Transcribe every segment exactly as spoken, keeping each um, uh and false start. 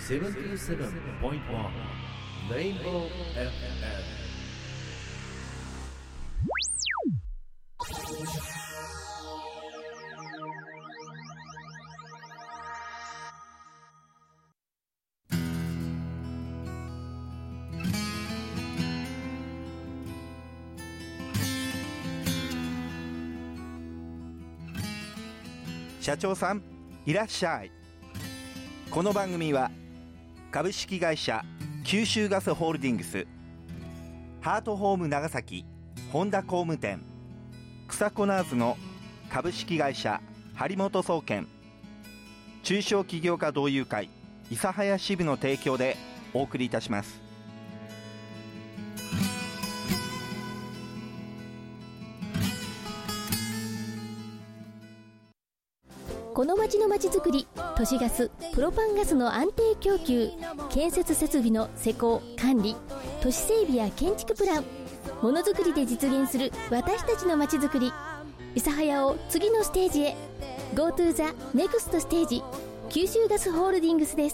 セブンティーセブンポイントワン レインボー エフエム。 社長さんいらっしゃい。この番組は株式会社九州ガスホールディングス、ハートホーム長崎本田工務店、草コナーズの株式会社張本総研、中小企業家同友会諫早支部の提供でお送りいたします。 この町の町づくり、都市ガス、プロパンガスの安定供給、建設設備の施工・管理、都市整備や建築プラン、ものづくりで実現する私たちの町づくり。諫早を次のステージへ。 Go to the next stage 九州ガスホールディングスです。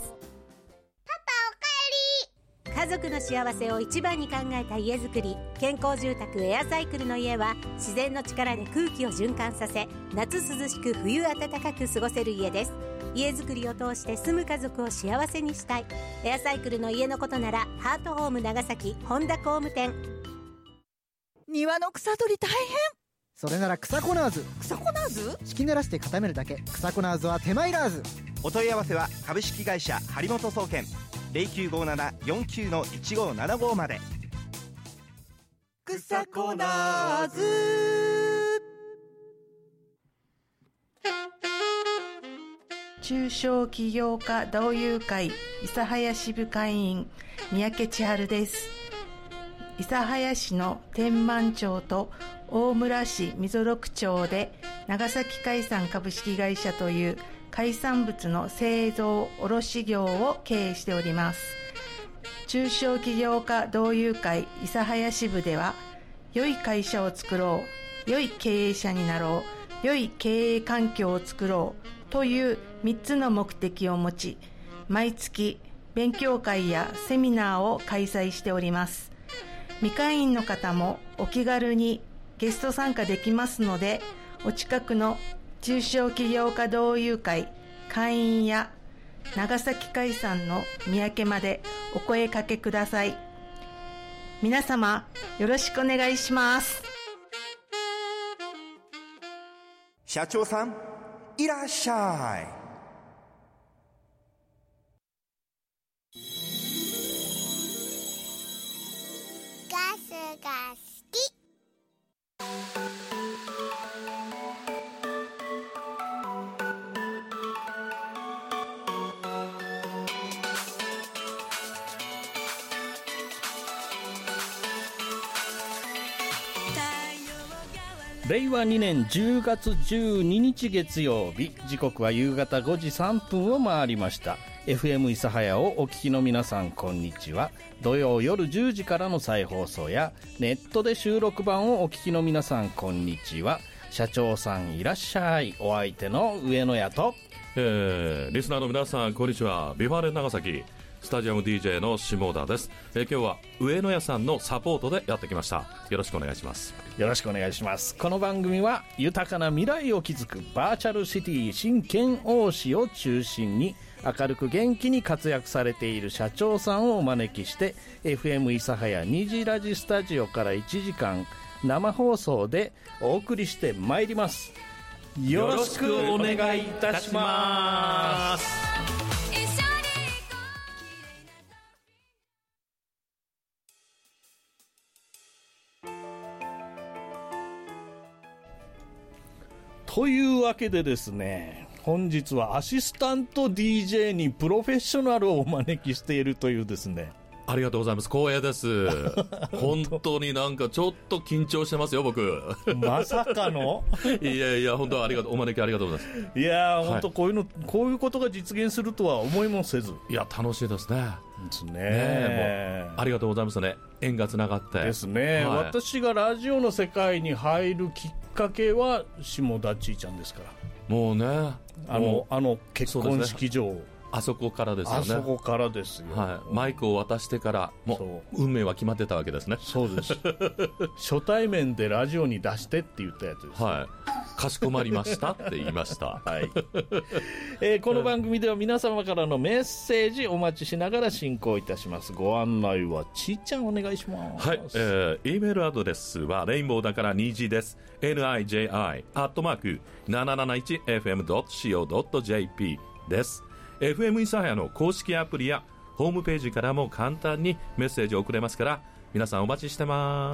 家族の幸せを一番に考えた家づくり、健康住宅エアサイクルの家は自然の力で空気を循環させ、夏涼しく冬暖かく過ごせる家です。家づくりを通して住む家族を幸せにしたい。エアサイクルの家のことならハートホーム長崎本田工務店。 庭の草取り大変。 それなら草コナーズ。 草コナーズ？ 敷き濡らして固めるだけ。草コナーズは手間いらず。 お問い合わせは株式会社張本総研 ゼロきゅうごなな よんきゅう いちごななご まで。 草コナーズ。 中小企業家同友会諫早支部会員三宅千春です。諫早市の天満町と大村市溝六町で長崎海産株式会社という海産物の製造卸業を経営しております。中小企業家同友会諫早支部では、良い会社を作ろう、良い経営者になろう、良い経営環境を作ろうというみっつの目的を持ち、毎月勉強会やセミナーを開催しております。未会員の方もお気軽にゲスト参加できますので、お近くの中小企業家同友会会員や長崎海産の三宅までお声かけください。皆様よろしくお願いします。 社長さんいらっしゃい。 ガスが好き。 れいわにねんじゅうがつじゅうににち月曜日、時刻は夕方ごじさんぷんを回りました。 エフエム 諫早をお聞きの皆さん、こんにちは。土曜夜じゅうじからの再放送やネットで収録版をお聞きの皆さん、こんにちは。社長さんいらっしゃい。お相手の上野屋と、 えー、リスナーの皆さん、こんにちは。ビファーレン長崎スタジアム ディージェー の下田です。えー、今日は上野屋さんのサポートでやってきました。よろしくお願いします。 よろしくお願いします。この番組は豊かな未来を築くバーチャルシティ新県王市を中心に明るく元気に活躍されている社長さんをお招きして エフエム 諫早にじラジスタジオからいちじかん生放送でお送りしてまいります。よろしくお願いいたします。というわけでですね、本日はアシスタント ディージェー にプロフェッショナルをお招きしているというですね。 ありがとうございます。光栄です。本当になんかちょっと緊張してますよ、僕。 まさかのいやいや、本当ありがとう、お招きありがとうございます。 いやー、本当こういうの、こういうことが実現するとは思いもせず。 いや、楽しいですね。 ですね。 ね、もうありがとうございますね。縁がつながって。 ですね、はい。私がラジオの世界に入るきっかけは下田ちいちゃんですから。 もうね、 あの、あの結婚式場。 あそこからですよね。 あそこからですよ、 はい、マイクを渡してからもう運命は決まってたわけですね。 そうです初対面でラジオに出してって言ったやつです、 はい、かしこまりましたって言いました、 はいえー、この番組では皆様からのメッセージお待ちしながら進行いたします。ご案内はちーちゃんお願いします。 はい、えー、E メールアドレスはレインボーだから虹です。 ナイジェイアイ アットマーク なななないちエフエム ドット シーオー ドット ジェーピー です。 エフエム 諫早の公式アプリやホームページからも簡単にメッセージを送れますから皆さんお待ちしてます。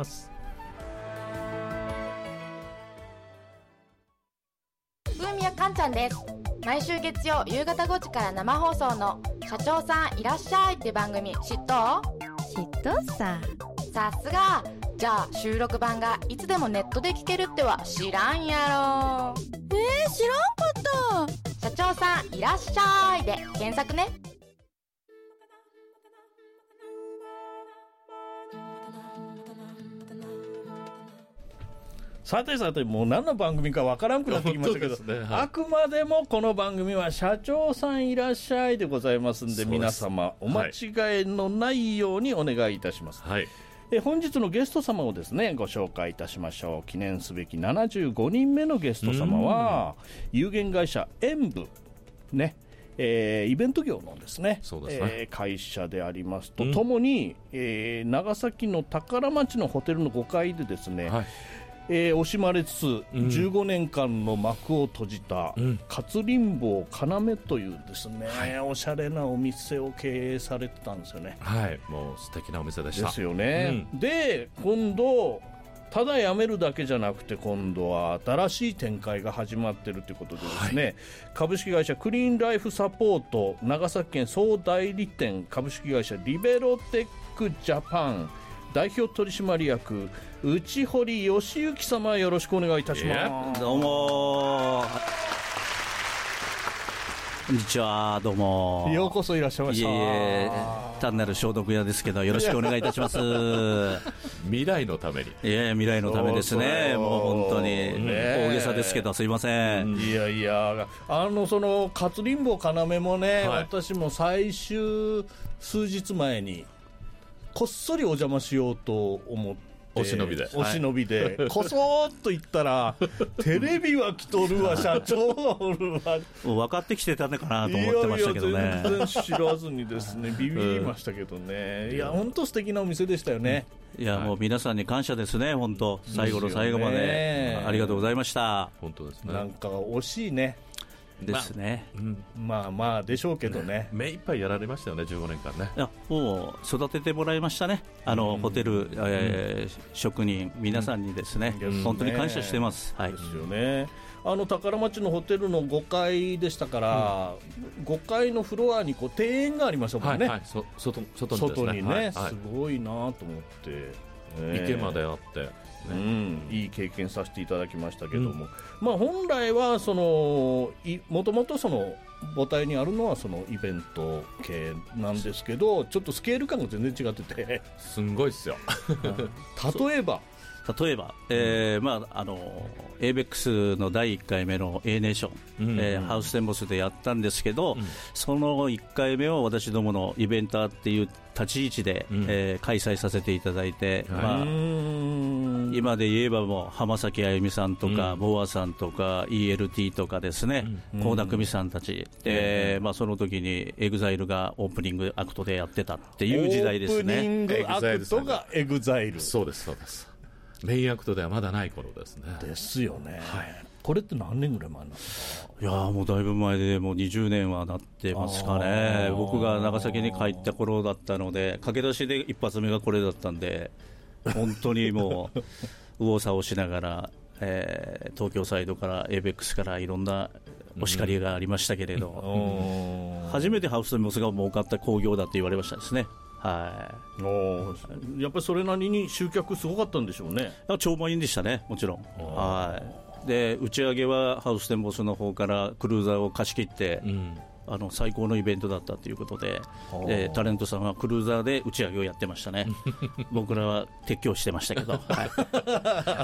風宮かんちゃんです。毎週月曜夕方ごじから生放送の社長さんいらっしゃいって番組知っと？ 知っとさ。 さすが。じゃあ収録版がいつでもネットで聞けるっては知らんやろ。 えー、知らんかった。社長さんいらっしゃいで検索ね。 さてさてもう何の番組かわからんくなってきましたけど、ねはい、あくまでもこの番組は社長さんいらっしゃいでございますん で, で皆様お間違いのないようにお願いいたします、はい、え本日のゲスト様をですねご紹介いたしましょう。記念すべきななじゅうごにんめのゲスト様は有限会社演舞ねえー、イベント業のですね、そうですね、えー、会社でありますとともに、えー、長崎の宝町のホテルのごかいでですね、はいえー、惜しまれつつじゅうごねんかんの幕を閉じた、うん、かつりんぼう要というですね、はい、おしゃれなお店を経営されてたんですよね。 はい、もう素敵なお店でしたですよね、うん、で今度ただ辞めるだけじゃなくて今度は新しい展開が始まっているということでですね、はい、株式会社クリーンライフサポート長崎県総代理店株式会社リベロテックジャパン代表取締役内堀義行様よろしくお願いいたします。 どうもこんにちは。どうもようこそいらっしゃいました。 いえいえ単なる消毒屋ですけどよろしくお願いいたします未来のために。 いや未来のためですね。もう本当に大げさですけどすいません。 いやいやあのそのかつりんぼ要もね、はい、私も最終数日前にこっそりお邪魔しようと思ってお忍びでお忍びで、はい、こそーっと言ったらテレビは来とるわ社長がおるわもう分かってきてたのかなと思ってましたけどね。 いやいや全然知らずにですねビビりましたけどね、うん、いや本当素敵なお店でしたよね、 うん、いやもう皆さんに感謝ですね。本当最後の最後までありがとうございました。 本当ですね。 なんか惜しいねですね、 まあ、うん、まあまあでしょうけどね、 目いっぱいやられましたよねじゅうごねんかんね。 いやもう育ててもらいましたね。あの、うん、ホテル、えーうん、職人皆さんにですね、うん、本当に感謝してます、はい、 ですよね。あの宝町のホテルのごかいでしたから、うん、ごかいのフロアにこう庭園がありましたもんね、はいはい、そ 外, 外に, 外にね、はいはい、すごいなと思って、 ね、池まであってうん、いい経験させていただきましたけども、うんまあ、本来はそのもともとその母体にあるのはそのイベント系なんですけどちょっとスケール感が全然違っててすんごいっすよ例えば例えば、えーまあ、あの エーベックス のだいいっかいめの A ネーション、うんうんえー、ハウステンボスでやったんですけど、うん、そのいっかいめを私どものイベンターっていう立ち位置で、うんえー、開催させていただいて、まあ、今で言えばもう浜崎あゆみさんとか、うん、ボアさんとか イーエルティー とかですね倖、うん、田來未さんたち、えーまあ、その時にエグザイルがオープニングアクトでやってたっていう時代ですね。 オープニングアクトがエグザイル。 そうですそうです。メインアクトではまだない頃ですね。 ですよね、はい、これって何年ぐらい前なんですか。 いやもうだいぶ前でもうにじゅうねんはなってますかね。僕が長崎に帰った頃だったので駆け出しで一発目がこれだったんで本当にもう右往左往しながら、えー、東京サイドから エーベックス からいろんなお叱りがありましたけれど、うん、初めてハウステンボスが儲かった興行だって言われましたですね。はい、 おやっぱりそれなりに集客すごかったんでしょうね。 超満員でしたねもちろん。はいで打ち上げはハウステンボスの方からクルーザーを貸し切って、うんあの最高のイベントだったということで、えー、タレントさんはクルーザーで打ち上げをやってましたね僕らは撤去してましたけど、はい、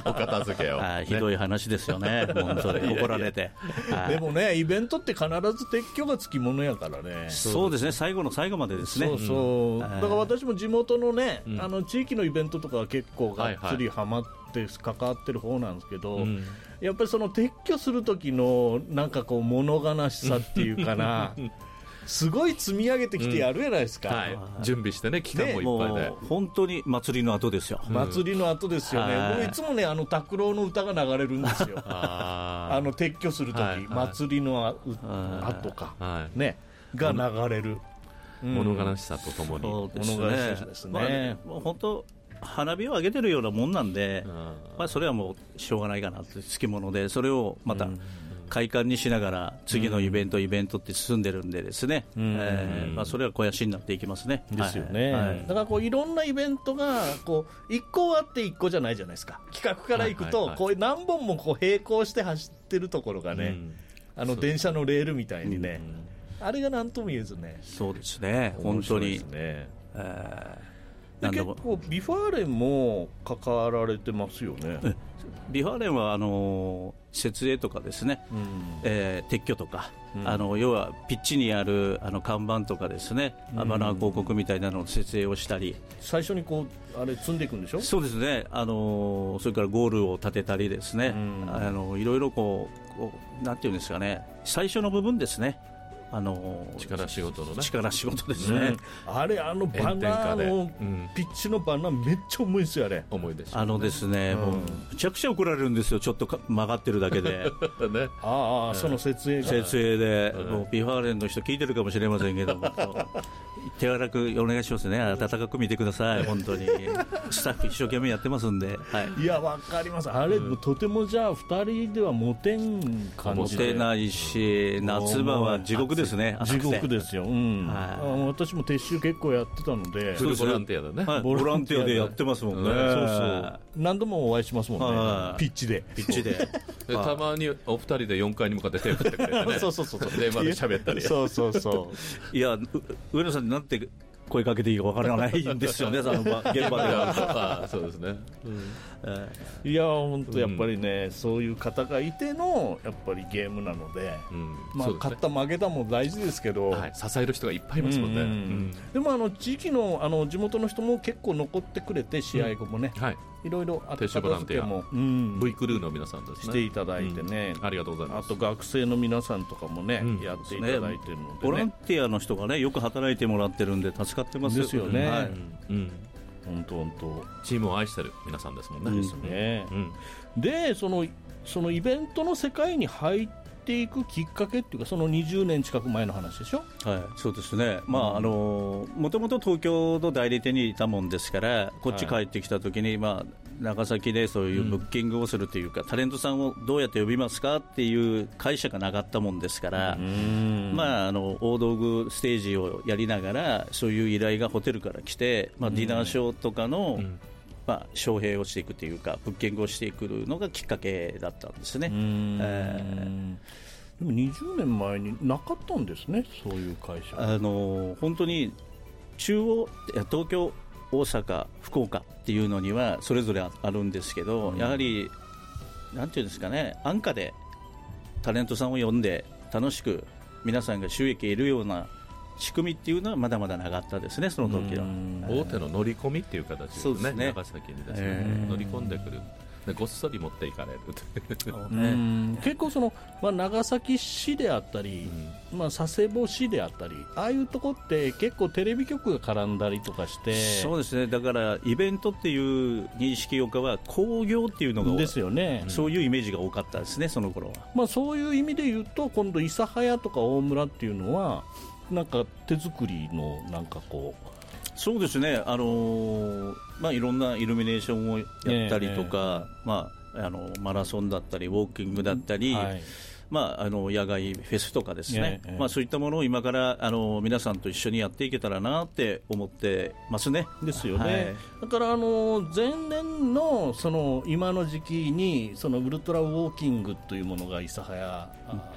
お片付けを、 はい、ひどい話ですよね本当に怒られてはい、でもねイベントって必ず撤去がつきものやからね。 そうですね、最後の最後までですね。 そうそう、うん、だから私も地元のね、うん、あの地域のイベントとかは結構がっつりハマって関わってる方なんですけど、はいはい、やっぱりその撤去する時のなんかこう物悲しさっていうかなすごい積み上げてきてやるじゃないですか、うんはい、 準備してね、期間もいっぱいで、 もう本当に祭りの後ですよ、 うん、祭りの後ですよね。僕いつもねあの拓郎の歌が流れるんですよああの撤去するとき、はい、祭りの後か、はい、ねが流れる、 うん、物悲しさとともに、 そうですね、物悲しさですね、まあ、もう本当花火を上げてるようなもんなんで、まあ、それはもうしょうがないかなってつきもので、それをまた快感にしながら次のイベント、うん、イベントって進んでるんでですね、うんえーまあ、それは肥やしになっていきますね。 ですよね、はいはい、だからこういろんなイベントがこういっこあっていっこじゃないじゃないですか。企画からいくとこう何本もこう並行して走ってるところがね、うん、あの電車のレールみたいにね、うん、あれが何とも言えずね。 そうですね、本当に、 ねえー、で結構ビファーレンも関わられてますよね。 ビファーレンはあの設営とかですね、うんえー、撤去とか、うん、あの要はピッチにあるあの看板とかですね、うん、バナー広告みたいなのの設営をしたり、 最初にこうあれ積んでいくんでしょ。 そうですね、あのそれからゴールを立てたりですね、うん、あのいろいろこう、こうなんていうんですかね、最初の部分ですね、あの力仕事のね、 力仕事ですね、 うん、あれあのバナーの、うん、ピッチのバナーめっちゃ重いですよ。あれ重いですよ、ね、 あのですね、うん、もうむちゃくちゃ怒られるんですよ、ちょっと曲がってるだけでね、ああその設営設営で、うん、もうビファーレンの人聞いてるかもしれませんけども手柔らくお願いしますね、温かく見てください、本当にスタッフ一生懸命やってますんで、はい、 いやわかります。あれ、うん、とてもじゃあふたりではモテん感じで、 モテないし夏場は地獄ですね。 地獄ですよ、うんはい、私も撤収結構やってたので、 それボランティアだね、 はい、ボランティアでやってますもんね、うん、 そうそう何度もお会いしますもんね、はい、ピッチでピッチででたまにお二人でよんかいに向かって手を振ってくれてねそうそうそうそう電話で喋ったりそうそうそういや上野さんになんて声かけていいかわからないんですよね、その現場ではあそうですね、うんえー、いや本当やっぱりね、うん、そういう方がいてのやっぱりゲームなので、うんまあ、でね、勝った負けたも大事ですけど、 はい、支える人がいっぱいいますもんね、うんうんうん、 でもあの地域 の, あの地元の人も結構残ってくれて、試合後もね、うんはい、いろいろあったボランティアも、うん、 V クルーの皆さんですね、していただいてね、 うん、ありがとうございます。 あと学生の皆さんとかもね、うん、やっていただいてるので、ね、 ボランティアの人がねよく働いてもらってるんで助かってますですよね、はいうん、 本当本当チームを愛してる皆さんですもんね。 ですね、うん、でそのそのイベントの世界に入っていくきっかけっていうか、そのにじゅうねん近く前の話でしょ。 はい、そうですね、まあ、あのもともと東京の代理店にいたもんですから、こっち帰ってきたときに、はいまあ、長崎でそういうブッキングをするというか、うん、タレントさんをどうやって呼びますかっていう会社がなかったもんですから、まあ、あの大道具ステージをやりながらそういう依頼がホテルから来て、まあ、ディナーショーとかの、うんまあ、招聘をしていくというかブッキングをしていくのがきっかけだったんですね。えー、でもにじゅうねんまえになかったんですね、そういう会社。 あの本当に中央東京大阪福岡っていうのにはそれぞれあるんですけど、うん、やはりなんていうんですかね、安価でタレントさんを呼んで楽しく皆さんが収益を得るような仕組みっていうのはまだまだなかったですね、その時は。 大手の乗り込みっていう形です ね, ですね長崎にですね、乗り込んでくるでごっそり持っていかれるうん結構その、まあ、長崎市であったり、うんまあ、佐世保市であったり、ああいうとこって結構テレビ局が絡んだりとかして。 そうですね、だからイベントっていう認識よかは興行っていうのがですよね、 そういうイメージが多かったですね、その頃は。 まあ、そういう意味で言うと今度諫早とか大村っていうのはなんか手作りのなんかこうそうですね、あのーまあ、いろんなイルミネーションをやったりとか、えーまあ、あのマラソンだったりウォーキングだったり、はいまあ、あの野外フェスとかですね、えーまあ、そういったものを今からあの皆さんと一緒にやっていけたらなって思ってますね。 ですよね、はい、だからあの前年 の, その今の時期にそのウルトラウォーキングというものが諫早を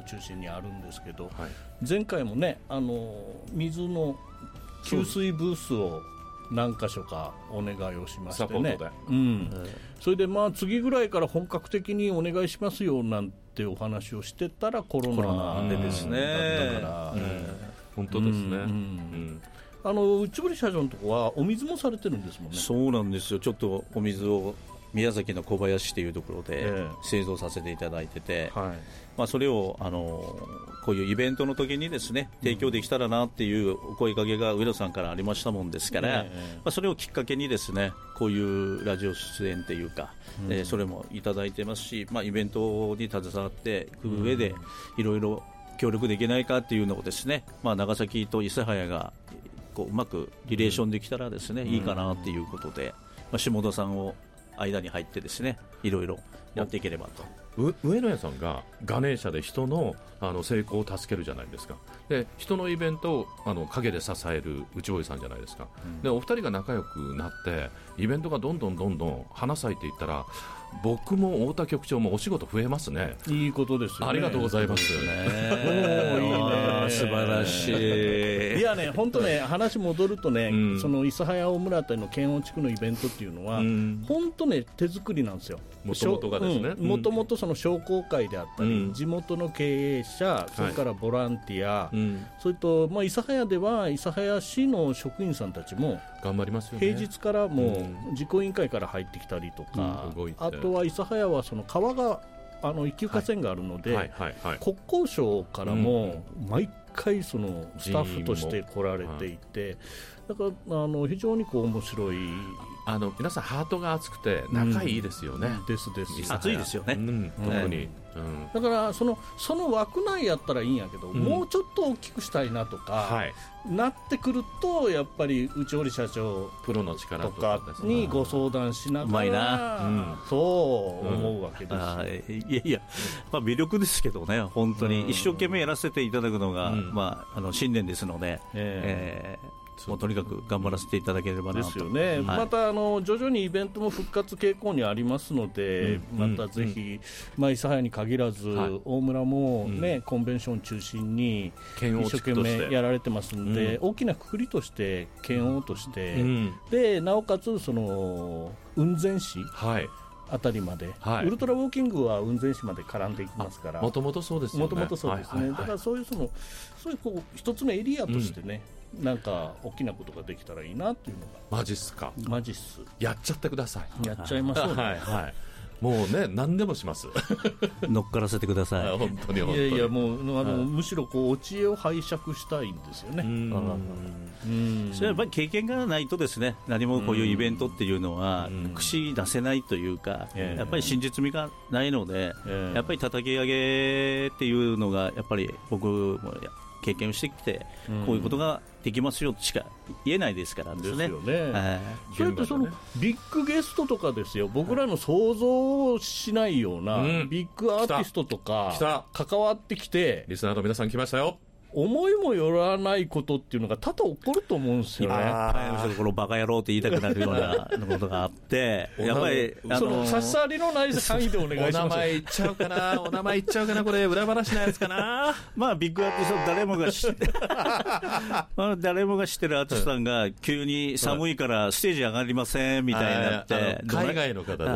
中心にあるんですけど、はい、前回もねあの水の給水ブースを何箇所かお願いをしましてね、うん、それでまあ次ぐらいから本格的にお願いしますよなんてお話をしてたらコロナでですね、だったから、うん、 本当ですね、うんうんうんあの内堀社長のとこはお水もされてるんですもんね。 そうなんですよ。ちょっとお水を宮崎の小林というところで製造させていただいてて、はい、まあ、それをあのこういうイベントの時にですね提供できたらなっていうお声かけが上野さんからありましたもんですから、うん、まあ、それをきっかけにですねこういうラジオ出演というか、うん、えー、それもいただいてますし、まあ、イベントに携わっていく上でいろいろ協力できないかっていうのをですね、まあ、長崎と諫早がこううまくリレーションできたらですね、うん、いいかなっていうことで、まあ、下田さんを間に入ってですねいろいろやっていければと。 上野屋さんがガネーシャで人の、あの成功を助けるじゃないですか。で人のイベントをあの陰で支える内堀さんじゃないですか、うん、でお二人が仲良くなってイベントがどんどんどんどん花咲いていったら僕も太田局長もお仕事増えますね。 いいことですよね。 ありがとうございます。 いいね素晴らしい。 いやね本当ね話戻るとね、うん、その諫早大村あたりの県央地区のイベントっていうのは、うん、本当ね手作りなんですよ。 もともとがですね。 もともとその商工会であったり、うん、地元の経営者、それからボランティア、はい、それとまあ諫早では諫早市の職員さんたちも頑張りますよね。 平日からもう実行委員会から入ってきたりとか、うん、あとは諫早はその川があの一級河川があるので、はいはいはいはい、国交省からも毎回そのスタッフとして来られていて、だからあの非常にこう面白い。 あの皆さんハートが熱くて仲いいですよね、 うん、ですです熱いですよね、うん、 特に、うん、 だからその、その枠内やったらいいんやけど、うん、もうちょっと大きくしたいなとか、はい、なってくるとやっぱり内堀社長プロの力とかにご相談しながら、うまいな、うん、そう思うわけです、うん、 あいやいや、まあ、魅力ですけどね本当に一生懸命やらせていただくのが、うん、まあ、あの信念ですので、えーえーもうとにかく頑張らせていただければなとですよね、はい、またあの徐々にイベントも復活傾向にありますので、うん、またぜひ、うんまあ、諫早に限らず、はい、大村も、ねうん、コンベンション中心に一生懸命やられてますので、うん、大きなくくりとして県央として、うん、でなおかつその雲仙市、はいあたりまで、はい、ウルトラウォーキングは雲仙市まで絡んでいきますから、 もともとそうですよね。 もともとそうですね、はいはいはい、だからそういうそのそういうこう一つのエリアとしてね、うん、なんか大きなことができたらいいなっていうのが。 マジっすか。 マジっす。 やっちゃってください。 やっちゃいましょうね。 はいはい。もうね何でもします乗っからせてください。 本当に本当に。 いやいやもうあの、はい、むしろこうお知恵を拝借したいんですよね。うんうんそれはやっぱり経験がないとですね何もこういうイベントっていうのは口出せないというか、やっぱり真実味がないので、やっぱり叩き上げっていうのがやっぱり僕も経験をしてきて、こういうことができますよとしか言えないですからね。 ですよね。はい、それってそのビッグゲストとかですよ、僕らの想像をしないような、うん、ビッグアーティストとか関わってきて、 リスナーの皆さん来ましたよ。 思いもよらないことっていうのが多々起こると思うんですよね。 このバカ野郎って言いたくなるようなことがあってやっぱりその差し障りのない範囲でお願いします。 お名前言っちゃうかなお名前言っちゃうかなこれ裏話のやつかなまあビッグアーティスト誰もが知ってまあ誰もが知ってるアーティストさんが急に寒いからステージ上がりませんみたいになって海外の方です。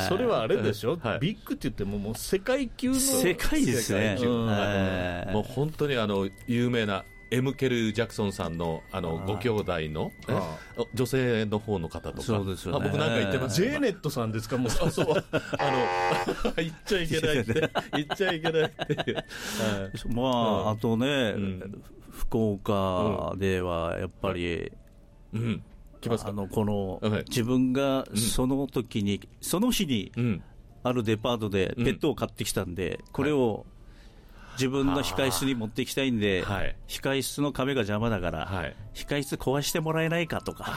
それはあれでしょ、はい、ビッグって言ってももう世界級の世界ですね、うん、 もう本当にあの有名なエムケル・ジャクソンさんのあのご兄弟の女性の方の方とか。 そうですよね。 あ僕なんか言ってます。 ジェーネットさんですか。もうあそうあの言っちゃいけないって言っちゃいけないっていう、はい、 まあ、うん、あとね、うん、福岡ではやっぱり、 うんうん、来ますか。 あのこの、はい、自分がその時に、うん、その日にあるデパートでペットを買ってきたんで、うん、これを、はい自分の控室に持っていきたいんで、はい、控室の壁が邪魔だから、はい、控室壊してもらえないかとか、はい、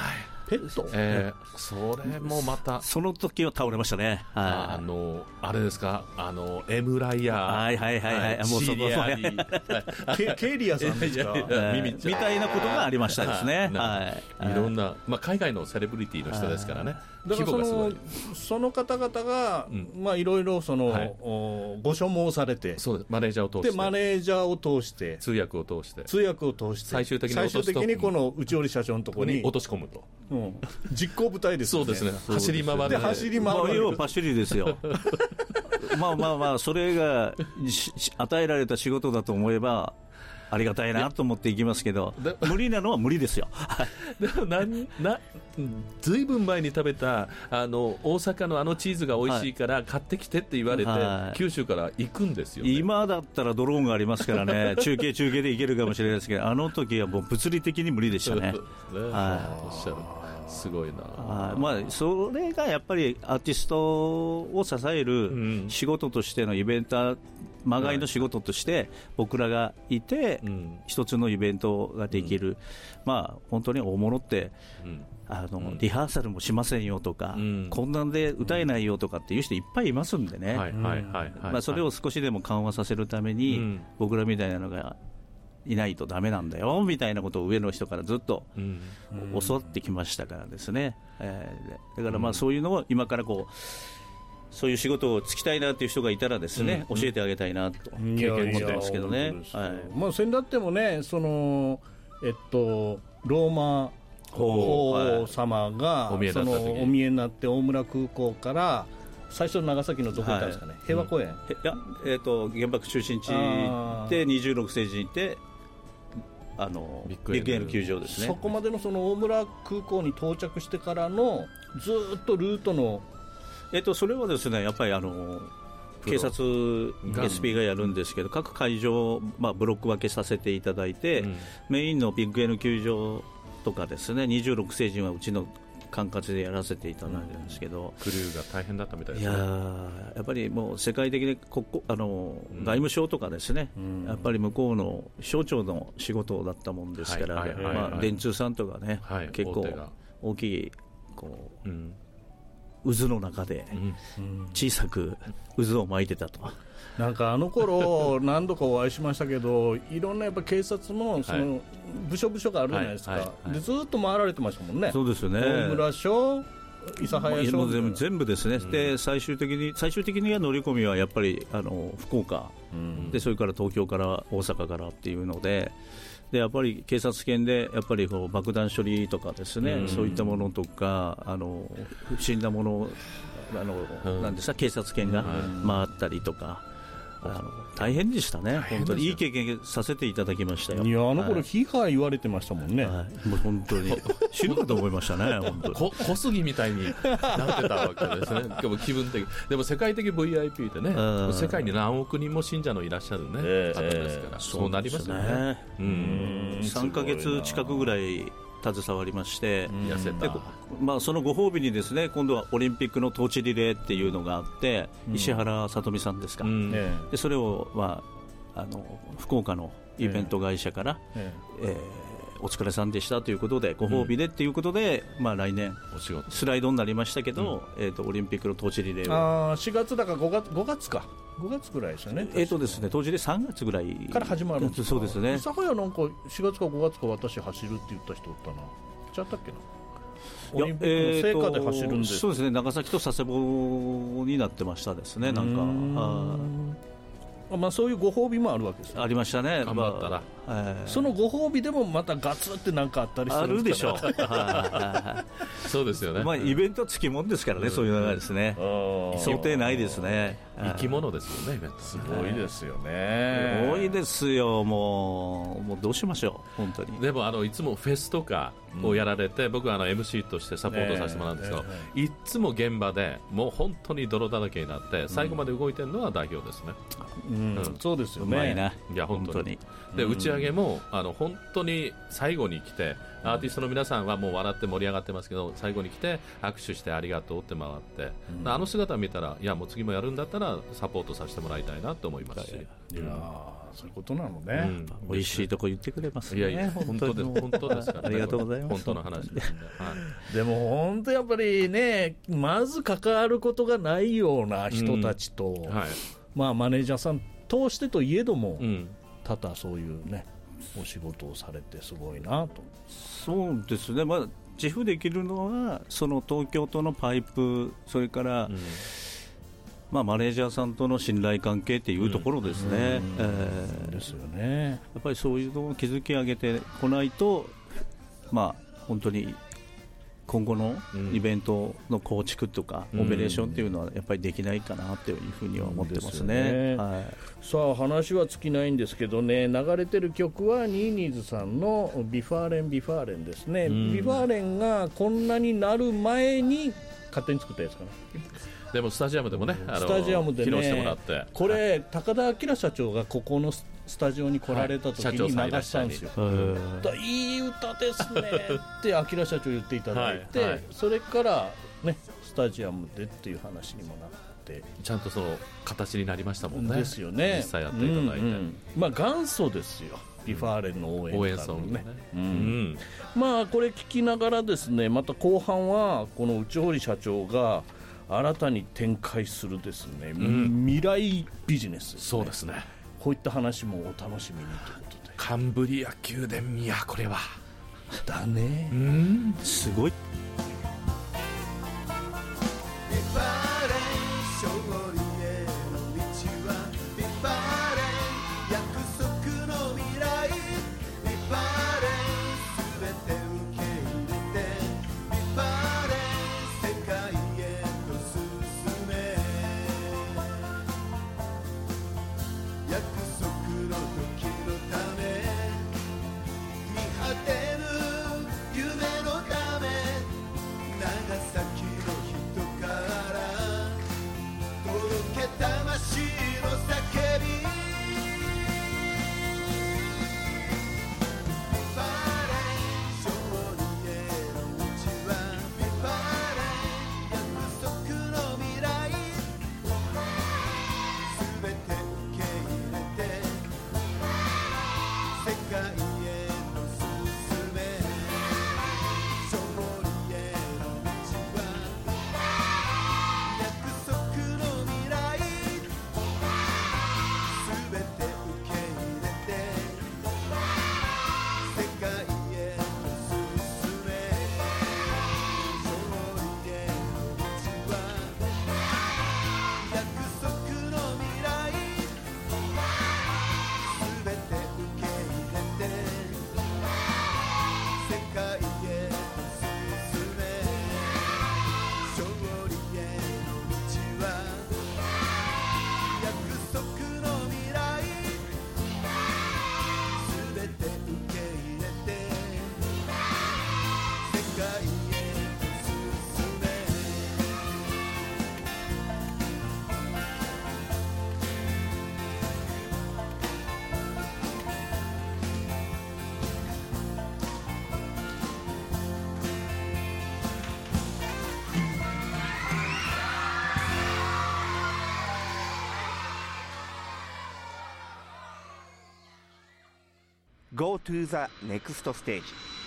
ペット、 えー、それもまたその時は倒れましたね。 あのあれですか、あのエムライヤー、 はいはいはいはい、 もうそのケ, ケイリアさんですかみたいなことがありましたですね。 はい、いろんな、まあ、海外のセレブリティの人ですからね。 だからそのその方々が、うん、まあいろいろその、はい、ご所望されて、 そうです、マネージャーを通して、 でマネージャーを通して通訳を通して通訳を通して最終的に最終的にこの内織社長のところに落とし込むと、 うん、実行部隊ですよね。 そうですね、走り回る、 で走り回る、 要はパシリですよまあまあまあそれが与えられた仕事だと思えばありがたいなと思っていきますけど、無理なのは無理ですよでもなんなずいぶん前に食べたあの大阪のあのチーズが美味しいから買ってきてって言われて、はい、九州から行くんですよ、ね、 今だったらドローンがありますからね中継中継で行けるかもしれないですけど、あの時はもう物理的に無理でしたねね、 はい、おっしゃる、すごいな。 あ、まあ、それがやっぱりアーティストを支える仕事としてのイベンター、まがいの仕事として僕らがいて、うん、一つのイベントができる、うん、まあ本当に大物って、うん、あの、うん、リハーサルもしませんよとか、うん、こんなんで歌えないよとかっていう人いっぱいいますんでね、それを少しでも緩和させるために、うん、僕らみたいなのがいないとダメなんだよみたいなことを上の人からずっと教わってきましたからですね、えー、だからまあそういうのを今からこうそういう仕事をつきたいなという人がいたらですね、うん、教えてあげたいなと経験持ってますけどね。はい、 まあ先だってもね、そのえっとローマ法皇様がそのお見えになって大村空港から最初の長崎のどこ行ったんですかね、はい、平和公園、うん、いや、えー、と原爆中心地でにじゅうろく世紀に行ってあのビッグエヌ球場ですね。 そこまでのその大村空港に到着してからのずっとルートのえっと、それはですねやっぱりあの警察 エスピー がやるんですけど、各会場、まあ、ブロック分けさせていただいて、うん、メインのビッグ N 球場とかですねにじゅうろく世紀はうちの管轄でやらせていただいてるんですけど、 クルーが大変だったみたいですね。 いややっぱりもう世界的にここあの、うん、外務省とかですね、うん、やっぱり向こうの省庁の仕事だったもんですから、はいはいはいはい、まあ、電通さんとかね、はい、結構大きいこう、うん渦の中で小さく渦を巻いてたと、 なんかあの頃何度かお会いしましたけど、いろんなやっぱ警察のその部署部署があるじゃないですか、はいはいはい、でずっと回られてましたもんね。 そうですよね。 大村署、諫早署、 全部、全部ですね、うん、で最終的に最終的には乗り込みはやっぱりあの福岡、うん、でそれから東京から大阪からっていうので、でやっぱり警察犬でやっぱりこう爆弾処理とかですね、うん、そういったものとかあの不審なものあの、うん、なんですか警察犬が回ったりとか、あの大変でしたね。本当にいい経験させていただきましたよ。 いやあの頃ヒーハー言われてましたもんね、 はい、もう本当に死ぬかと思いましたね本当にこ小杉みたいになってたわけですねでも気分的でも世界的 ブイアイピー でね、世界に何億人も信者のいらっしゃるね、えー、方ですから、えー、そうなりますよね。 ね、うん、さんかげつ近くぐらい携わりまして、 痩せた、 まあ、そのご褒美にですね今度はオリンピックのトーチリレーっていうのがあって、うん、石原さとみさんですか、うん、でそれを、まあ、あの福岡のイベント会社から、えええー、お疲れさんでしたということでご褒美でっていうことで、うん、まあ、来年お仕事スライドになりましたけど、うん、えー、とオリンピックのトーチリレーをあしがつだからごがつ、ごがつかごがつぐらいですよね。 えーとですね、当時でさんがつぐらいから始まるんですか。 そうですね。 諫早なんかしがつかごがつか私走るって言った人おったな。ちゃったっけな。オリンピックの聖火で走るんです、 えー、そうですね、長崎と佐世保になってましたですね。なんかあ、まあ、そういうご褒美もあるわけです、ね、 ありましたね。 頑張ったら、 まあ、そのご褒美でもまたガツってなんかあったりするんですか。 あるでしょうそうですよね、 まあ、イベントはつきもんですからね、うん、そういうのがですね、想定ないですね。 生き物ですよね、イベント。 すごいですよね。 すごいですよ。もう、もうどうしましょう本当に。 でもあのいつもフェスとかをやられて、うん、僕はあの エムシー としてサポートさせてもらうんですけど、えーえー、いつも現場でもう本当に泥だらけになって最後まで動いてるのは代表ですね。 うんうん、そうですよね。 うまいな。 いや本当に。で打ち上げもあの本当に最後に来て、アーティストの皆さんはもう笑って盛り上がってますけど、最後に来て握手してありがとうって回って、うん、あの姿を見たら、いやもう次もやるんだったらサポートさせてもらいたいなと思いますし、いや、 うん、そういうことなのね、うん、 美味しいとこ言ってくれますね。 いやいや本当です、本当ですから、ね、 ありがとうございます。 本当の話です、ねはい、 でも本当やっぱりね、まず関わることがないような人たちと、うんはい、まあマネージャーさん通してといえども、うん、ただそういうねお仕事をされてすごいなと。 そうですね、まあ、自負できるのはその東京とのパイプ、それから、うんまあ、マネージャーさんとの信頼関係っていうところですね、うんえー、 ですよね。 やっぱりそういうのを築き上げてこないと、まあ、本当に今後のイベントの構築とか、うん、オペレーションっていうのはやっぱりできないかなというふうには思ってますね、 ねはい、さあ話は尽きないんですけどね、流れてる曲はニーニーズさんのビファーレンビファーレンですね、うん、ビファーレンがこんなになる前に勝手に作ったやつかな。 でもスタジアムでもね、あのスタジアムでね披露してもらって、 これ、はい、高田明社長がここのスタジオに来られた時に流したんですよ、はい、いい歌ですねって明社長言っていただいて、はいはい、それからねスタジアムでっていう話にもなって、 ちゃんとその形になりましたもんね。 ですよね、 実際やっていただいて、うんうん、 まあ元祖ですよビファーレンの応援歌の、ね、応援ソングね、うんうん、まあこれ聞きながらですね、また後半はこの内堀社長が新たに展開するですね、うん、未来ビジネスですね。 そうですね、 こういった話もお楽しみにということで。 カンブリア宮殿、いやこれはだね、 うん、 すごい。 Go to the next stage.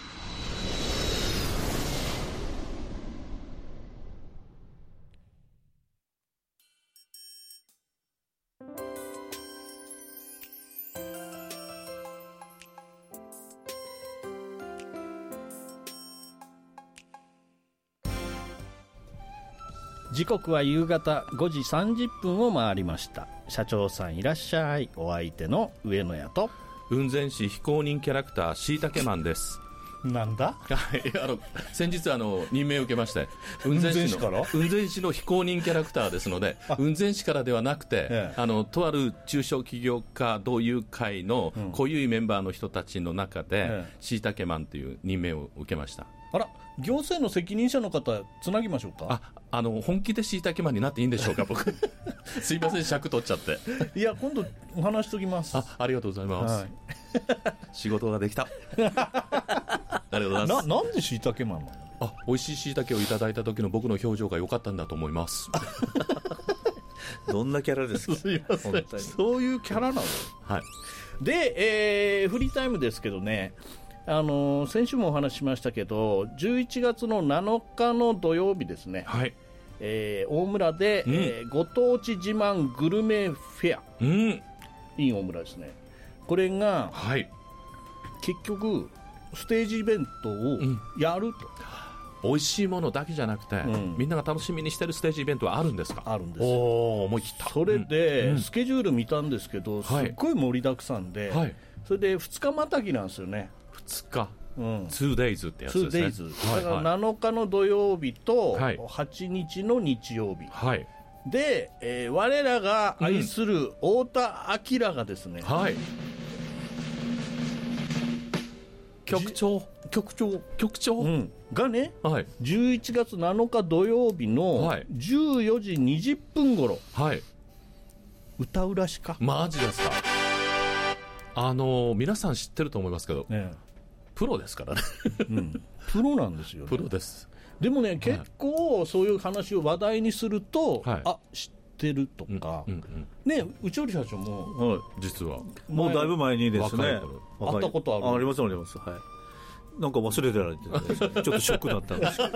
時刻は夕方ごじさんじゅっぷんを回りました。社長さんいらっしゃい。お相手の上野屋と雲仙市非公認キャラクターしいたけマンです。 なんだはいあの先日あの任命を受けまして、雲仙市の雲仙市の非公認キャラクターですので、雲仙市からではなくて、ええ、あのとある中小企業家同友会の濃ゆいメンバーの人たちの中でしいたけマンという任命を受けました。 あら、行政の責任者の方つなぎましょうか。 あ、あの本気でしいたけマンになっていいんでしょうか僕すいません尺取っちゃって。 いや今度お話しときます。 あ, ありがとうございます、はい仕事ができた。ありがとうございます。 な, なんでしいたけマンなの？ あ、美味しいしいたけをいただいた時の僕の表情が良かったんだと思います。 どんなキャラですか？ すいません、そういうキャラなの。 はい。 で、えー、フリータイムですけどね、あのー、先週もお話ししましたけど、じゅういちがつのなのかの土曜日ですね、 はい、えー、大村で、うんえー、ご当地自慢グルメフェア、 うん、 in 大村ですね。これが、 はい、 結局ステージイベントをやると、 うん、美味しいものだけじゃなくて、うん、みんなが楽しみにしてるステージイベントはあるんですか？ あるんですよ。 おー、思い切った。 それで、うん、スケジュール見たんですけど、すっごい盛りだくさんで、はい、それでふつかまたぎなんですよね。 ふつか、 うん、 ツーデイズってやつですね。 ツーデイズ、だからなのかの土曜日とはちにちの日曜日、 はい、 で、えー、我らが愛する太田明がですね、 はい、局長局長局長、 うん、がね、 はい、 じゅういちがつなのか土曜日のじゅうよじにじゅっぷん頃、 はい、 歌うらしか。 マジですか？あのー、皆さん知ってると思いますけど、ね、プロですからね、 うん、プロなんですよね。 プロです。 でもね、はい、結構そういう話を話題にすると、はい、あ、知ってるとか、うんうんうん、ね、内堀社長も、 はい、実はもうだいぶ前にですね、 会ったことある。 あ、ありますあります、はい、なんか忘れてられてるんですちょっとショックだったんですけど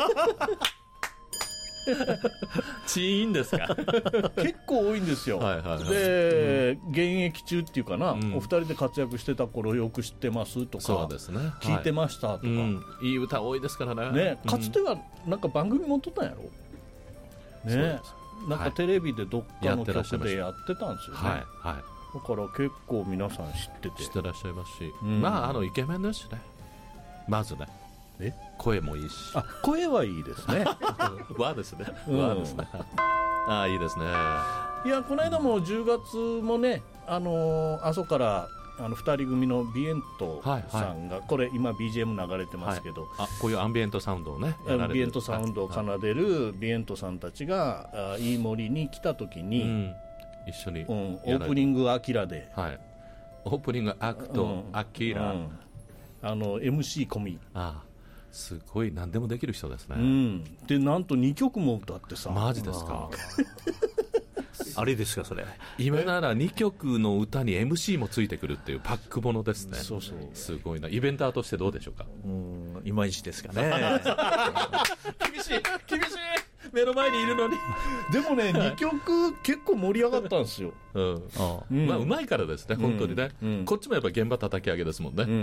チーンですか？ 結構多いんですよ。 はいはいはい、 で、うん、現役中っていうかな、うん、お二人で活躍してた頃よく知ってますとか、 そうですね、 聞いてましたとか、はい、うん、 いい歌多いですからね。 ね、かつてはなんか番組持っとったんやろ、うん、ね、なんかテレビでどっかの曲でやってたんですよね。 はいはい、 だから結構皆さん知ってて知ってらっしゃいますし、うん、まああのイケメンですしね、まずね。 え、 声もいいし。 あ、声はいいですね。 和ですね。和ですね。ああ、いいですね。 いや、この間もじゅうがつもね、あのー、阿蘇からあのふたり組のビエントさんが、はいはい、これ今 ビージーエム 流れてますけど、はい、 あ、こういうアンビエントサウンドをね、やられるビエントサウンドを奏でるビエントさんたちが飯森に来た時に、うん、 一緒に、 うん、オープニングアキラで、 はい、オープニングアクト、うん、アキラ、うん、 あの エムシー 込み、 ああ、すごい何でもできる人ですね、 うん、でなんとにきょくも歌ってさ。 マジですか？ あれですかそれ。 今ならにきょくの歌に エムシー もついてくるっていうパックものですね。 そうそう、 すごいな。イベンターとしてどうでしょうか？ うーん、いまいちですかね。 厳しい厳しい、目の前にいるのに。 でもね、にきょく結構盛り上がったんですよ。 うん、ああ、うん、まあ、うまいからですね、本当にね、うん、こっちもやっぱ現場叩き上げですもんね、うんうん、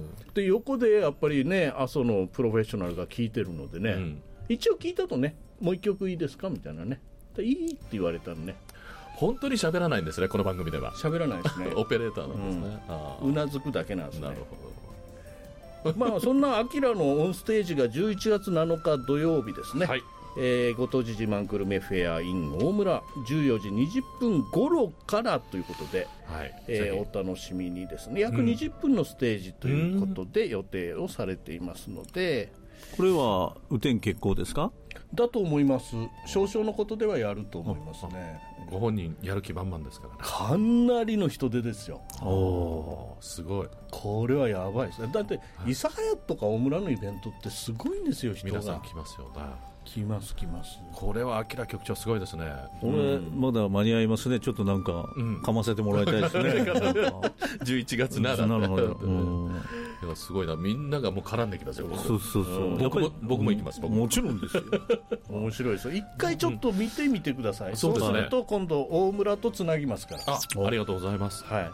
で横でやっぱりね、阿蘇のプロフェッショナルが聴いてるのでね、うん、一応聞いたとね、もう一曲いいですかみたいなね、いいって言われたのね。 本当に喋らないんですね、この番組では。 喋らないですね。 オペレーターなんですね、 うん、うなずくだけなんですね。 なるほど。まあそんなアキラのオンステージがじゅういちがつなのか土曜日ですね、はい、えー、ご当地自慢グルメフェア in 大村じゅうよじにじゅっぷん頃からということで、はい、えー、お楽しみにですね、約にじゅっぷんのステージということで予定をされていますので、 これは雨天決行ですか？ だと思います。少々のことではやると思いますね。 ご本人やる気満々ですからね。 かなりの人出ですよ。 おー、すごい。 これはやばいですね。だって諫早とか大村のイベントってすごいんですよ、人が。 皆さん来ますよね。 来ます来ます。 これは明局長すごいですね。 これ、うん、まだ間に合いますね。ちょっとなんか、うん、かませてもらいたいですね。 じゅういちがつならなるほど、うん、 いやすごいな。みんながもう絡んできますよ。 そうそうそう、 僕も僕も行きます。僕ももちろんですよ。 面白いですよ。一回ちょっと見てみてください。うん、そうですね。そうすると今度大村とつなぎますから。 あ、ありがとうございます。 はい、はい、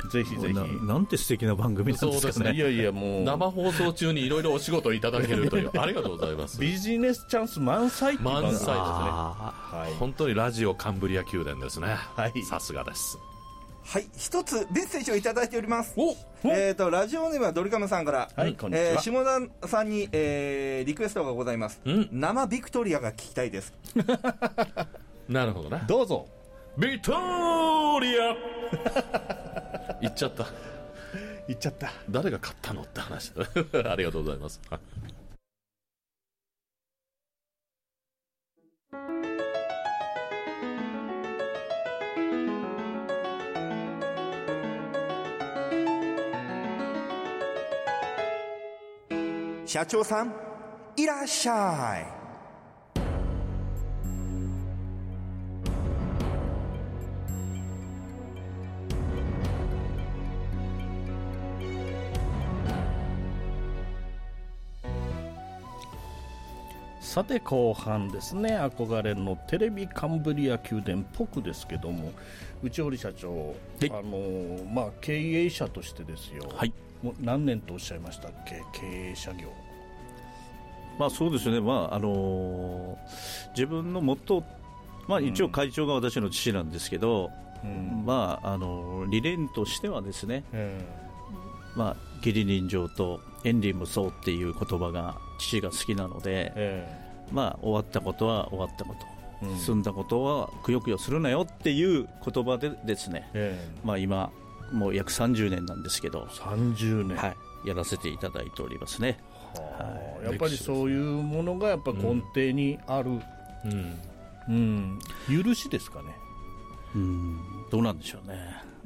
ぜひぜひ。 な, なんて素敵な番組なんですかね。 そうですね。 いやいや、もう生放送中にいろいろお仕事いただけるというありがとうございます。 ビジネスチャンス満載って満載ですね。はい、本当にラジオカンブリア宮殿ですね。はい、さすがです。 はい、一つメッセージをいただいております。おえーとラジオネームはドリカムさんから、はい、こんにちは。えー、下田さんに、えー、リクエストがございます。生ビクトリアが聞きたいです。 なるほどね。 どうぞ。 ビクトリア言っちゃった言っちゃった。 誰が買ったのって話ありがとうございます。 社長さんいらっしゃい。 さて後半ですね、憧れのテレビカンブリア宮殿っぽくですけども、内堀社長、はい、あのまあ、経営者としてですよ、はい、もう何年とおっしゃいましたっけ、経営者業。 まあ、そうですね、まああのー、自分の元、まあ、一応会長が私の父なんですけど、うん、まああのー、理念としてはですね、うん、まあ、義理人情と縁理無双っていう言葉が父が好きなので、えーまあ、終わったことは終わったこと、うん、済んだことはくよくよするなよっていう言葉でですね、えーまあ、今もう約さんじゅうねんなんですけど、 さんじゅうねん、 はい、やらせていただいておりますね。 はあ、やっぱりそういうものがやっぱ根底にある、うんうんうん、許しですかね。 うん、どうなんでしょうね。うん、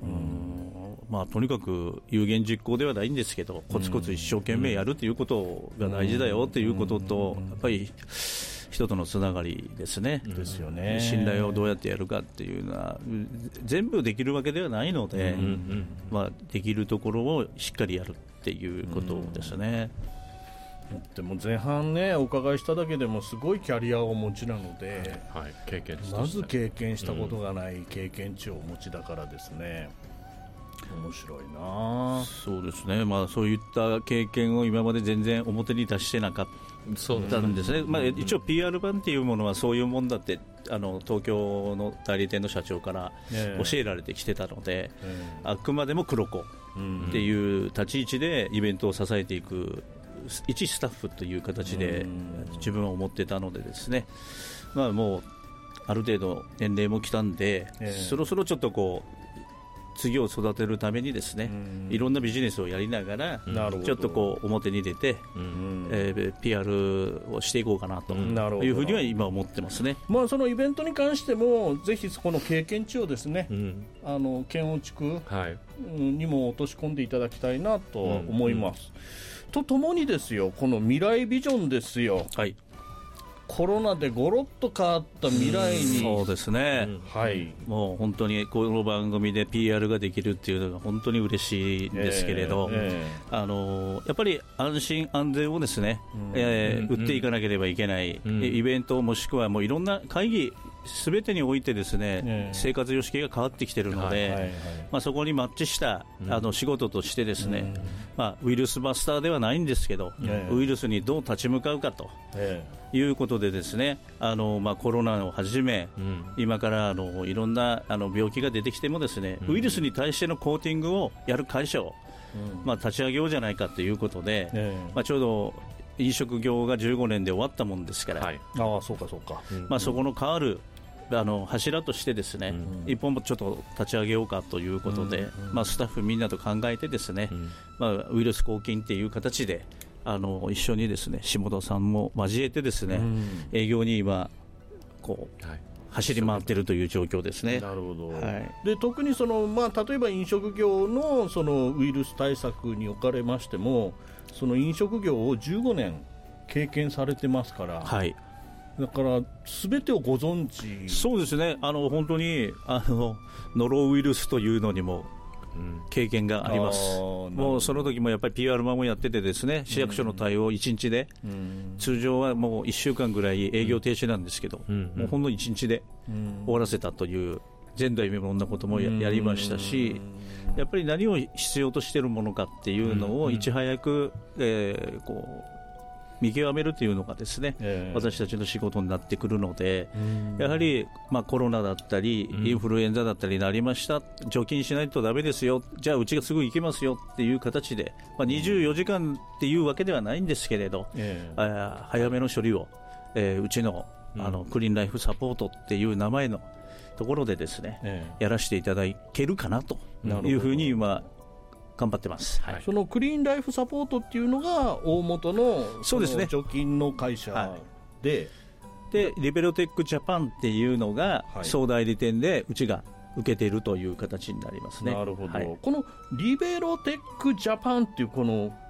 まあ、とにかく有言実行ではないんですけど、コツコツ一生懸命やるということが大事だよということと、やっぱり人とのつながりですね。 ですよね。 信頼をどうやってやるかっていうのは全部できるわけではないので、うんうん、まあ、できるところをしっかりやるっていうことですね。 でも前半ねお伺いしただけでもすごいキャリアをお持ちなので、 はい、経験したまず経験したことがない経験値をお持ちだからですね、うん、面白いな。 そうですね、まあ、そういった経験を今まで全然表に出してなかったんですね。まあ、一応 ピーアール 版っていうものはそういうもんだってあの東京の代理店の社長から教えられてきてたので、えー、あくまでも黒子っていう立ち位置でイベントを支えていく一スタッフという形で自分は思ってたのでですね、まあ、もうある程度年齢も来たんで、えー、そろそろちょっとこう次を育てるためにですね、いろんなビジネスをやりながらちょっとこう表に出て、えー、ピーアール をしていこうかなというふうには今思ってますね。 まあ、そのイベントに関してもぜひそこの経験値をですね、うん、あの県央地区にも落とし込んでいただきたいなと思います、うんうん、とともにですよ、この未来ビジョンですよ、はい、コロナでゴロッと変わった未来に、 うん、そうですね、 うん、はい、 もう本当にこの番組で ピーアール ができるっていうのが本当に嬉しいんですけれど、えーえー、あのやっぱり安心安全をですね、うんえーうん、売っていかなければいけない、うん、イベントもしくはもういろんな会議すべてにおいてですね、えー、生活様式が変わってきているので、はいはいはい、まあ、そこにマッチしたあの仕事としてですね、うんまあ、ウイルスバスターではないんですけど、えー、ウイルスにどう立ち向かうかと、えー、いうことでですね、あの、まあ、コロナをはじめ、うん、今からあのいろんなあの病気が出てきてもですね、うん、ウイルスに対してのコーティングをやる会社を、うんまあ、立ち上げようじゃないかということで、えーまあ、ちょうど飲食業がじゅうごねんで終わったもんですから、はい、 ああそうかそうか、 まあ、そこの変わるあの柱としてですね、うん、一本もちょっと立ち上げようかということで、うんまあ、スタッフみんなと考えてですね、うんまあ、ウイルス抗菌っていう形であの一緒にですね下田さんも交えてですね、うん、営業に今こう、はい、走り回っているという状況ですね。 なるほど、はい、で特にその、まあ、例えば飲食業 の, そのウイルス対策におかれましても、その飲食業をじゅうごねん経験されてますから、はい、だから全てをご存知。 そうですね、あの本当にあのノロウイルスというのにも経験があります、うん、もうその時もやっぱり ピーアール マンもやっててですね、市役所の対応いちにちで、うん、通常はもういっしゅうかんぐらい営業停止なんですけど、うん、もうほんのいちにちで終わらせたという前代未聞なことも や, やりましたし、やっぱり何を必要としているものかっていうのをいち早く、えー、こう見極めるというのがですね、えー、私たちの仕事になってくるので、やはり、まあ、コロナだったりインフルエンザだったりになりました、除菌しないとダメですよ、じゃあうちがすぐ行きますよっていう形で、まあ、にじゅうよじかんっていうわけではないんですけれど、えー、あ早めの処理を、えー、うち の, あのクリーンライフサポートっていう名前のところでですね、えー、やらせていただけるかなというふうに今頑張ってます、はい、 そのクリーンライフサポートっていうのが大元のそうですね、 除菌の会社で、 はい、でリベロテックジャパンっていうのが総代理店でうちが受けているという形になりますね。 なるほど、はい、このリベロテックジャパンっていうこの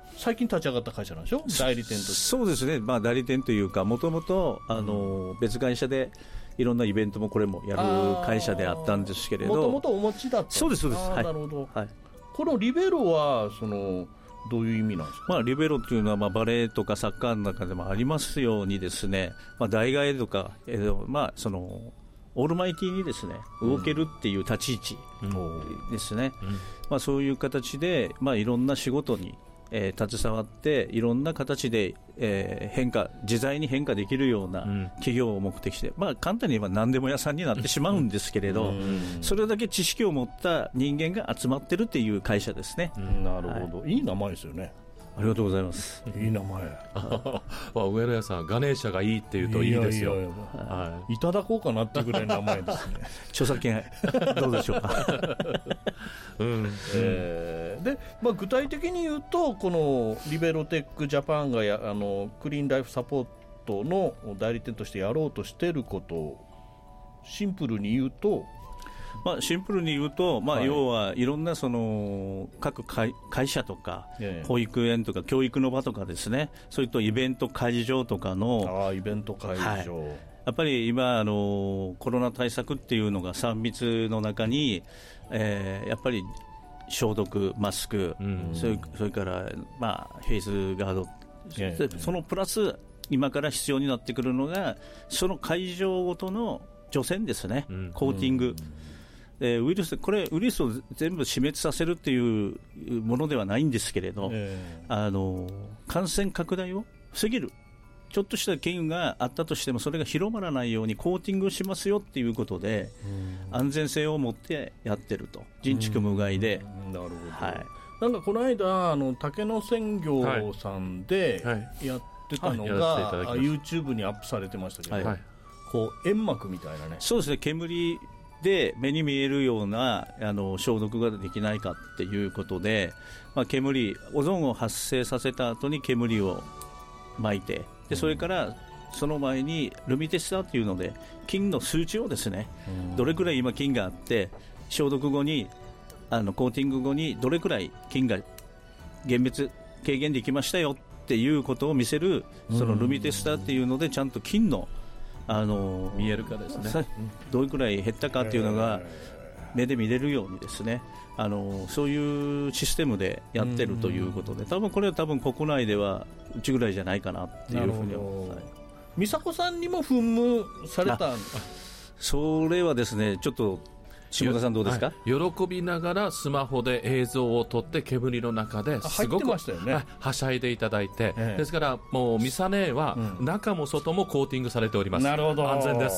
最近立ち上がった会社なんでしょ、代理店として。 そうですね、まあ、代理店というか、もともと別会社でいろんなイベントもこれもやる会社であったんですけれど、 もともとお持ちだった。 そうですそうです。 なるほど、はい、このリベロはそのどういう意味なんですか。 まあ、リベロというのは、まあ、バレーとかサッカーの中でもありますようにですね、まあ、代替えとか、えーまあ、そのオールマイティにですね動けるっていう立ち位置ですね、うんうんまあ、そういう形で、まあ、いろんな仕事にえー、携わっていろんな形で、えー、変化自在に変化できるような企業を目的して、うんまあ、簡単に言えば何でも屋さんになってしまうんですけれど、うん、それだけ知識を持った人間が集まってるっていう会社ですね、 うん、なるほど、はい、いい名前ですよね。 ありがとうございます。 いい名前上野屋さん、ガネーシャがいいって言うといいですよ。いやいやいや、 はい、いただこうかなっていうぐらいの名前ですね著作権どうでしょうかうんえー、で、まあ、具体的に言うとこのリベロテックジャパンがやあのクリーンライフサポートの代理店としてやろうとしていることをシンプルに言うと、 まあ、シンプルに言うと、まあ、要はいろんなその各会、会社とか保育園とか教育の場とかですね、そういったイベント会場とかのあイベント会場、はい、 やっぱり今あのコロナ対策っていうのがさん密の中に、えー、やっぱり消毒マスク、うん、それ、それから、まあ、フェイスガード、そのプラス今から必要になってくるのがその会場ごとの除染ですね、うん、コーティング、うんえー、ウイルスこれウイルスを全部死滅させるっていうものではないんですけれど、えー、あの感染拡大を防げるちょっとした原因があったとしてもそれが広まらないようにコーティングをしますよっていうことで安全性を持ってやってると、人畜無害で。 なるほど、はい、なんかこの間あの竹野鮮魚さんでやってたのが、はいはい、YouTube にアップされてましたけど、はい、こう煙幕みたいなね。 そうですね、煙で目に見えるようなあの消毒ができないかっていうことで、まあ、煙オゾンを発生させた後に煙を撒いて、でそれからその前にルミテスターというので菌の数値をですね、どれくらい今菌があって消毒後にあのコーティング後にどれくらい菌が減滅軽減できましたよっていうことを見せるそのルミテスターっていうのでちゃんと菌のあの見えるかですね、 どれくらい減ったかっていうのが目で見れるようにですね、あのそういうシステムでやってるということで、多分これは多分国内ではうちぐらいじゃないかなっていうふうに思います。 美佐子さんにも噴霧された。 それはですね、ちょっと下田さんどうですか。 はい、喜びながらスマホで映像を撮って煙の中ですごくはしゃいでいただいて、ええ、ですからもうミサネは中も外もコーティングされております。 なるほど、 安全です。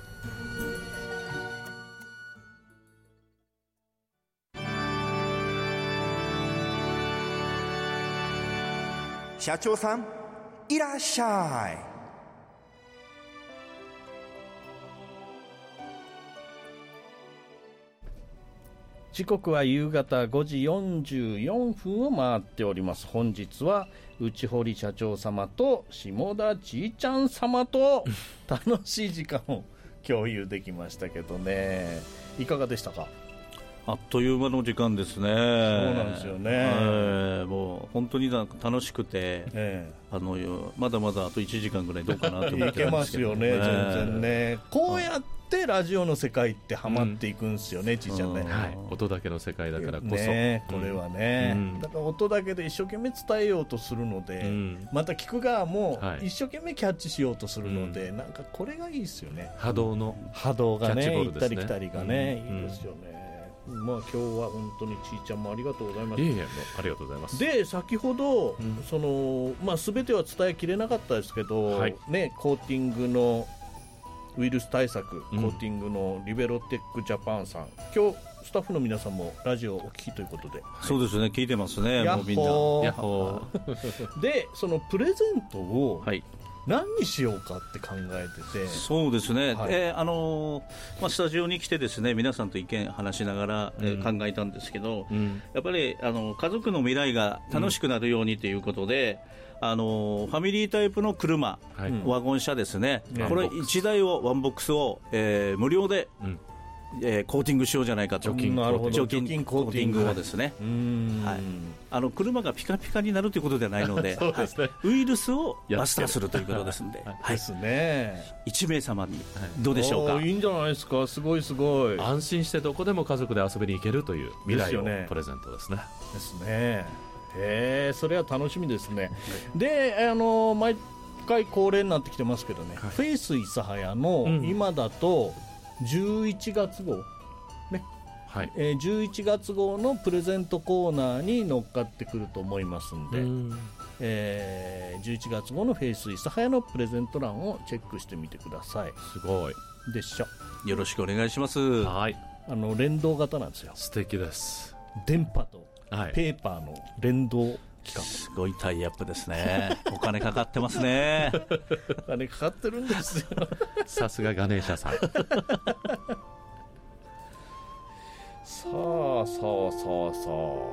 社長さんいらっしゃい。 時刻は夕方ごじよんじゅうよんぷんを回っております。本日は内堀社長様と下田ちいちゃん様と楽しい時間を共有できましたけどね、いかがでしたか。 あっという間の時間ですね。そうなんですよね、えー、もう本当に楽しくて、えー、あのまだまだあといちじかんぐらいどうかなと思ってるんですけど、 いけますよね、えー、全然ね。こうやってラジオの世界ってハマっていくんですよね、うん、ちいちゃんね、 はい、音だけの世界だからこそ、 ね、これはね、うん、だから音だけで一生懸命伝えようとするので、うん、また聞く側も一生懸命キャッチしようとするので、はい、なんかこれがいいですよね。 波動の波動がね、行ったり来たりがね、うん、いいですよね。まあ、今日は本当にちいちゃんもありがとうございます。 いえいえ、ありがとうございます。 で、先ほど、うん、そのまあ、全ては伝えきれなかったですけど、はい、ね、コーティングのウイルス対策、コーティングのリベロテックジャパンさん、今日スタッフの皆さんもラジオをお聞きということで。 そうですね、聞いてますね。 ヤッホーヤッホーで、そのプレゼントを、はい、何にしようかって考えてて。 そうですね、はい、えーあのーまあ、スタジオに来てですね、皆さんと意見話しながら、うん、えー、考えたんですけど、うん、やっぱりあの家族の未来が楽しくなるようにということで、うん、あのファミリータイプの車、はい、ワゴン車ですね、うん、これいちだいをワンボックスを、えー、無料で、うん、 えー、コーティングしようじゃないかと。 除菌、なるほど、 除菌コーティングをですね、 うーん、 はい、あの車がピカピカになるということではないので、 そうですね、 はい、ウイルスをバスターするということですので、はい、 ですね、 いち名様にどうでしょうか。 いいんじゃないですか。すごいすごい、 安心してどこでも家族で遊びに行けるという未来をプレゼントですね。 ですね。へえ、それは楽しみですね。で、あの毎回恒例になってきてますけどね、はい、フェイス諫早の今だとじゅういちがつ号、ね、はい、えー、じゅういちがつ号のプレゼントコーナーに乗っかってくると思いますんで、うん、えー、じゅういちがつ号のフェイス諫早のプレゼント欄をチェックしてみてください。 すごいでしょ。 よろしくお願いします。 はい、 あの連動型なんですよ。 素敵です。 電波とペーパーの連動企画、 すごいタイアップですね。お金かかってますね。 お金かかってるんですよ。 さすがガネーシャさん。 さあさあさあさあ、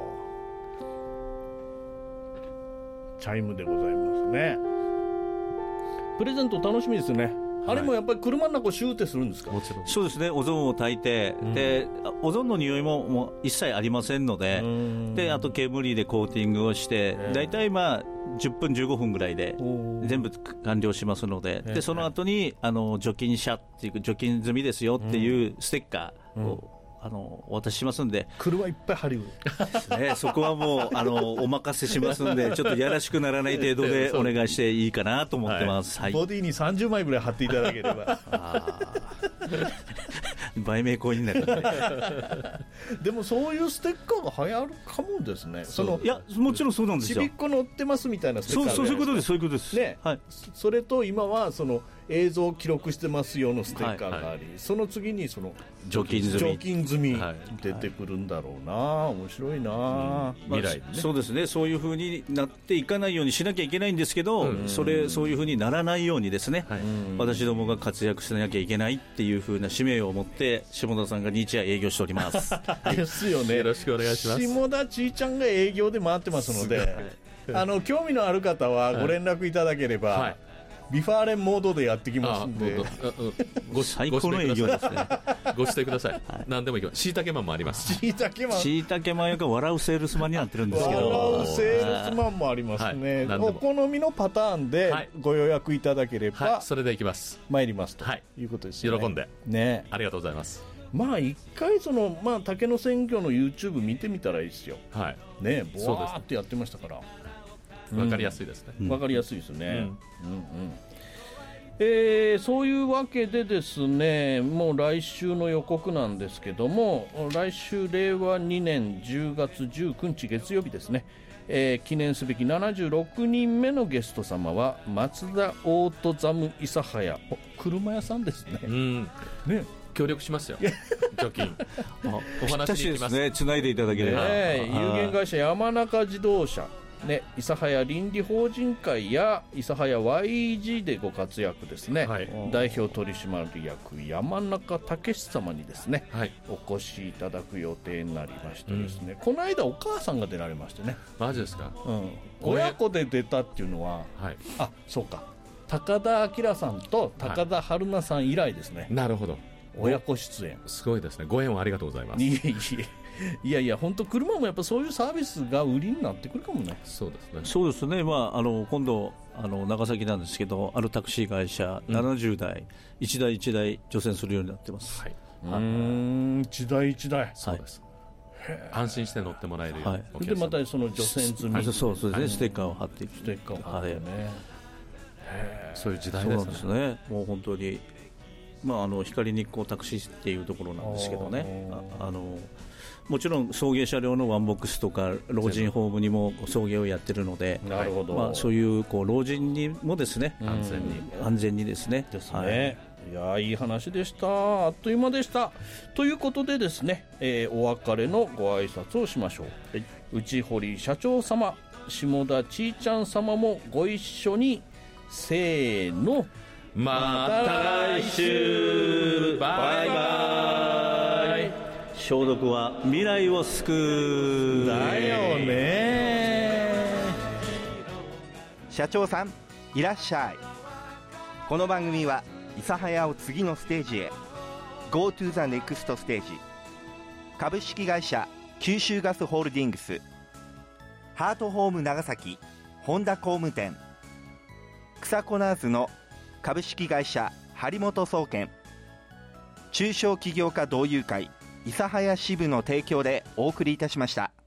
チャイムでございますね。プレゼント楽しみですね。あれもやっぱり車の中をシューってするんですか。 もちろんそうですね。オゾンを焚いて、うん、でオゾンの匂いももう一切ありませんので、であと煙でコーティングをしてだいたいまあじゅっぷんじゅうごふんぐらいで全部完了しますので、でその後にあの除菌車っていう除菌済みですよっていうステッカーを、うん、あのお渡ししますんで、 車いっぱい貼りですね。そこはもうあのお任せしますんで、ちょっとやらしくならない程度でお願いしていいかなと思ってます。 はいはい、ボディにさんじゅうまいぐらい貼っていただければ。あ売名行為になる、ね、 でもそういうステッカーが流行るかもですね。 そのいやもちろんそうなんですよ。 ちびっこ乗ってますみたいなステッカー、 そうそういうことです、そういうことです、 ね、 はい、 それと今はその映像を記録してますよのステッカーがあり、はいはい、その次にその除菌済み除菌済み出てくるんだろうな、はい、面白いな、うん、 未来、ね、まあ、そうですね。そういう風になっていかないようにしなきゃいけないんですけど、うん、それそういう風にならないようにですね、はい、私どもが活躍しなきゃいけないっていう風な使命を持って下田さんが日夜営業しております。 ですよね。 よろしくお願いします。 下田ちいちゃんが営業で回ってますので、あの興味のある方はご連絡いただければ、はいはい、ビファーレンモードでやってきますんで、 ご最高の営業ですね。 ご指定ください。はい、何でもいきます。しいたけマンもあります。 しいたけマン、 しいたけマンが笑うセールスマンになってるんですけど、 笑うセールスマンもありますね。はい、お好みのパターンでご予約いただければ、 はい、それでいきます。 参りますということですね。 喜んで、 ね、 ありがとうございます。 まあ一回そのまあ竹の鮮魚の YouTube 見てみたらいいですよ。はい。ね、ボワーってやってましたから。 わ、うん、かりやすいですね。 わ、うん、かりやすいですね。うんうんうん。えー、そういうわけでですね、もう来週の予告なんですけども、来週れいわにねんじゅうがつじゅうくにち月曜日ですね、えー、記念すべきななじゅうろくにんめのゲスト様は松田オートザム諫早、車屋さんですね。 うんね、協力しますよ。除菌お話に行きますね。 つないでいただければ、 ね、有限会社山中自動車ね、諫早倫理法人会や諫早 ワイイージー でご活躍ですね、はい、代表取締役山中武様にですね、はい、お越しいただく予定になりましてですね、うん、この間お母さんが出られましてね。 マジですか。 うん、親子で出たっていうのは、はい、あ、そうか、高田明さんと高田春菜さん以来ですね、はい、 なるほど、 親子出演。 すごいですね。ご縁をありがとうございます。 いえいえ、いやいや、本当車もやっぱそういうサービスが売りになってくるかもね。 そうですね。 そうですね。まああの今度あの長崎なんですけど、あるタクシー会社、うん、ななじゅうだいいちだいいちだい乗船するようになってます。はい。 うーん、いちだいいちだい。 そうです。はい、安心して乗ってもらえるように。はい、 でまたその乗船済み、 そうそうですね。ステッカーを貼っていく。 ステッカーを貼ってね。はい、 そういう時代ですね。 そうですね。もう本当に、まああの光日光タクシーっていうところなんですけどね。あ, あの。もちろん送迎車両のワンボックスとか老人ホームにも送迎をやってるので、 なるほど、 まあ、そういうこう老人にもですね、 安全に安全にですね。 ですね。はい、いやいい話でした。あっという間でした。ということでですね、えー、お別れのご挨拶をしましょう。はい、内堀社長様、下田ちいちゃん様もご一緒に、せーの、 また来週、バイバイ。 消毒は未来を救う。 だよね。 社長さんいらっしゃい。この番組は諫早を次のステージへ Go to the next stage 株式会社九州ガスホールディングス、ハートホーム長崎本田工務店、草コナーズの株式会社張本総研、中小企業家同友会諫早支部の提供でお送りいたしました。